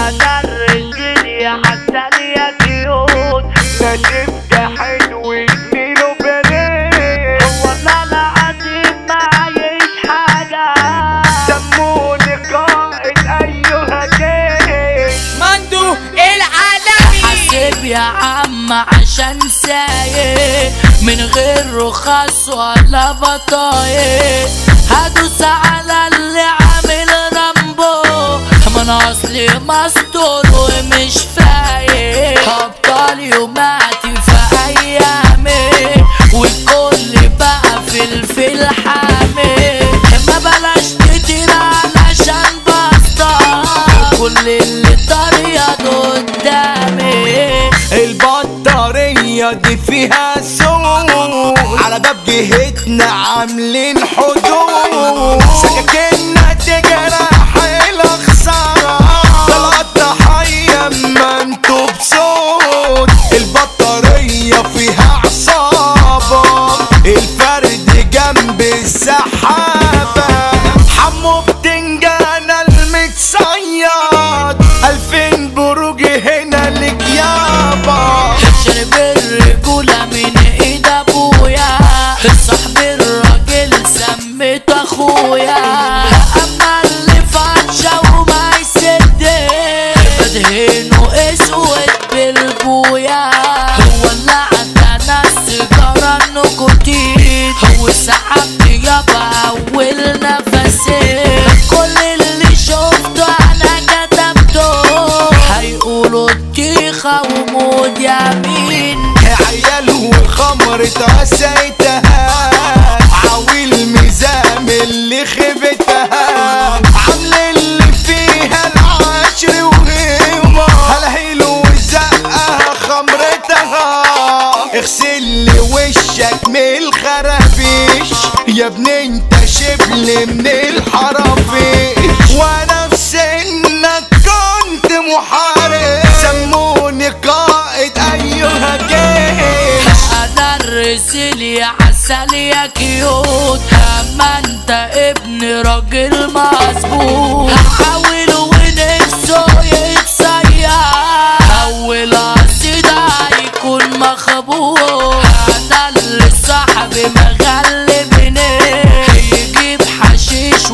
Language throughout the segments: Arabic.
انا الرجل حسن يا كيوت ناشف ده حلو اديله بريد والله العظيم معيش حاجة سموني قائد ايها جيش مندو العالمي. حاسب يا عم عشان سايق من غير رخص ولا بطايق هدوس على اللي عامل رامبو ما انا اصلي مستور ومش فايق ابطال يوماتي في ايامي والكل بقى في الحامي ما بلاش كتير علشان بسطة كل اللي طريقة قدامي البطارية دي فيها سوق على باب جهتنا عاملين حدود سكاكيننا تجرح الخسارة طلعت ضحية اما انتوا بصوت البطارية فيها عصابة الفرد جنب السحابة حمو بتنجان المتصيد 2000 بروج هنا لك يابا شرب الرجولة من ايد ابويا صاحب الراجل سميت اخويا اما اللي فاتشة وما يسدش بدهنه اسود بالبويا هو اللي عندنا السيجارة النيكوتين هو سحبني يابا اول نفسي كل اللي شفته انا كتبته هيقولوا الطيخة ومود يمين عيال وخمرة عسيتها عويل ميزام اللي خبتها عامل اللي فيها العشر وغيمة هلهيلو وزقها خمرتها اغسل لي وشك من الخرافيش يا ابني انت شبل من الحرافيش وانا في سنك كنت محارب سموني قائد ايها جيش انا الرسل يا عسل يا كيوت اما انت ابن راجل مظبوط هحاول ونفسه يتصير اول قصيدة هيكون مخبوط انا اللي صاحبي مغلبني يجيب حشيش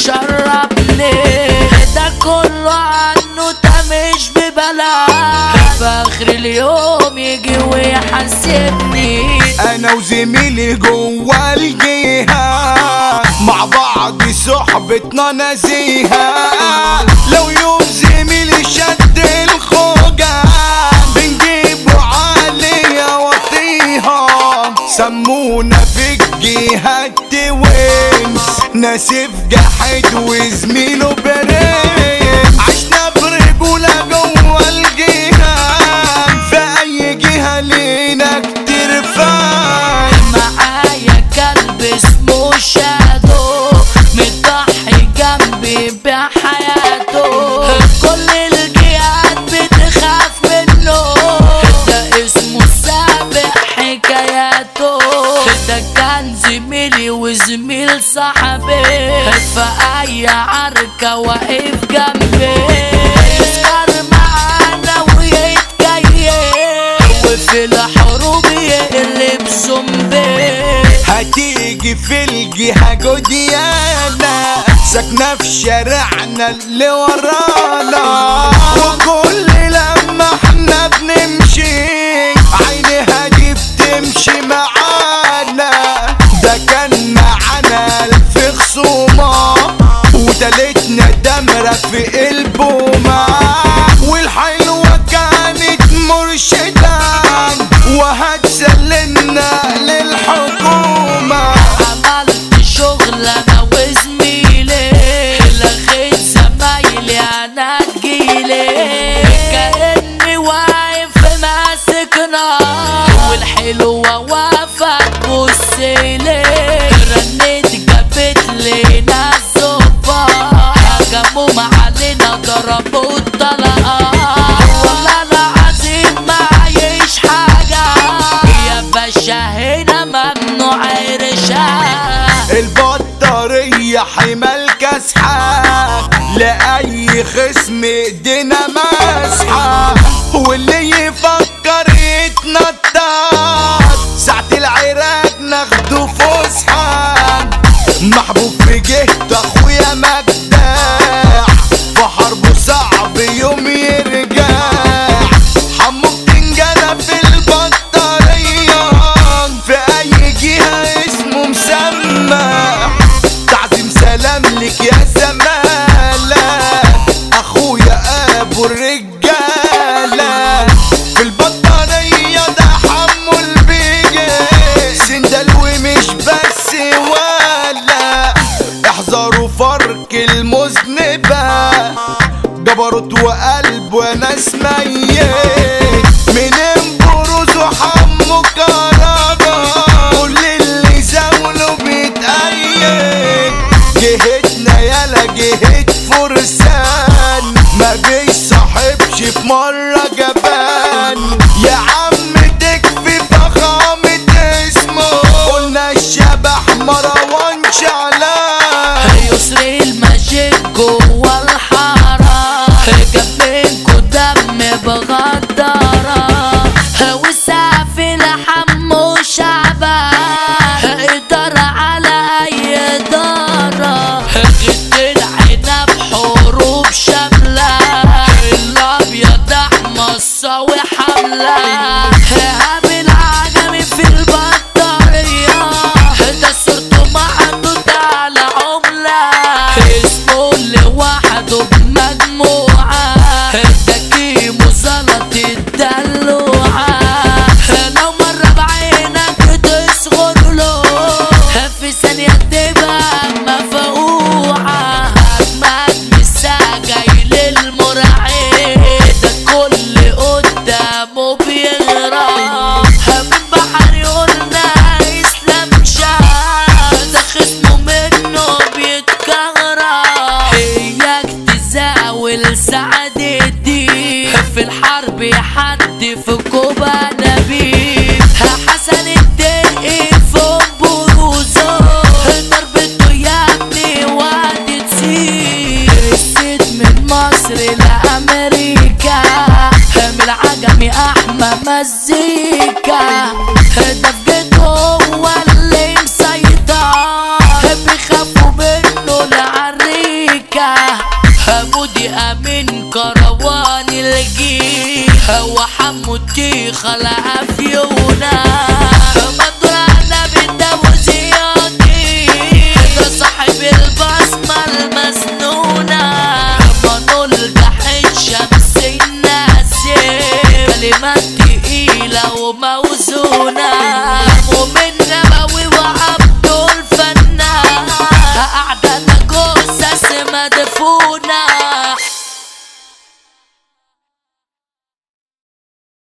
ويشربني ده كله عنه ده مش ببلاش في اخر اليوم يجي ويحاسبني انا وزميلي جوا الجهة مع بعض صحبتنا نزيهة لو يوم زميلي شد الخوجة بنجيبه عالية وطيها سمونا في الجهة توينز ناسف جحد وزميله بريم عشنا برجولة جوا الجهة في اي جهة لينا كتير فان معايا كلب اسمه شادو متضحي جنبي بحياته كل الجهات بتخاف منه ده اسمه سابق حكاياته ده كان زميلي وزميل صاحبي في اي عركة واقف جنبي يسكر معانا ويتكيف وفي الحروب يقلب زومبي هتيجي في الجهة جوديانا ساكنة في شارعنا اللي ورانا وكل لما احنا بنمشي عينيها دي بتمشي معانا ده كان معانا الف خصومة وتالتنا دمرة في البومة والحلوة كانت مرشدان وهتسلمنا للحكومة عملت شغل انا وزميلي لغيت زمايلي انا تجيلي كأني واقف ماسك نار والحلوة واقفة تبصيلي رنيت جابت لينا الزوبة هجموا علينا ضربوا الطلقات والله العظيم معيش حاجة يا باشا هنا ممنوع رشاق البطارية حمال كاسحة لأي في خصم ايدينا مسحة، واللي يفكر يتنطط ساعة العراق ناخده فسحة. محبوب في جهة اخويا مجدع، في حربه صعب يوم يرجع. حمو بتنجلة في البطارية، في اي جهة اسمه مسمى. تعظيم سلام لك يا زمالة، اخويا ابو الرجالة. في البطارية ده حمو البيجي، سندلوي مش بس ولا. احذروا فرق المذنبة، جبروت وقلب وناس ميت. من بروز وحمو كهربا، كل اللي زاوله بيتأيد. جهتنا يالا جهة فرسان، ما بيصاحبش في مرة جبان. يا عم تكفي فخامة اسمه، قلنا الشبح مروان شعلان. يسري المجيد جوا الحارة، جنبكوا دم بغدارة. والسقف لحمو شعبان، إدارة على أي إدارة. غد العنب حروب شاملة، الأبيض أحمصة وحملة. هابل عجمي في البطارية، ده صورته محطوط على عملة. اسمه لوحده بمجموعة، ده كيمو زلط الدلوعة. لو مرة بعينك تصغر له، في ثانية تبقى مفقوعة. أجمد مسا جاي للمرعي، ده كل قدامه بيغرق. من بحر قلنا اسلام شاه، ده خصمه منه بيتكهرب. اياك تزاول سعد الدين، في الحرب حد في كوبا نبيل. حسن الدقي فوق بروزه، ضربته يا ابني وادي تسيب. السيد من مصر لأمريكا، من العجمي أحمى مزيكا. ده بجد هو اللي مسيطر، بيخافوا منه العريكة. مودي أمين كروان الجيل، وحمو التيخة لأفيونا. مندور على بالدو زيادي، ده صاحب البصمة المسنونة. منول جحد شمس الناس، كلمات تقيلة وموت.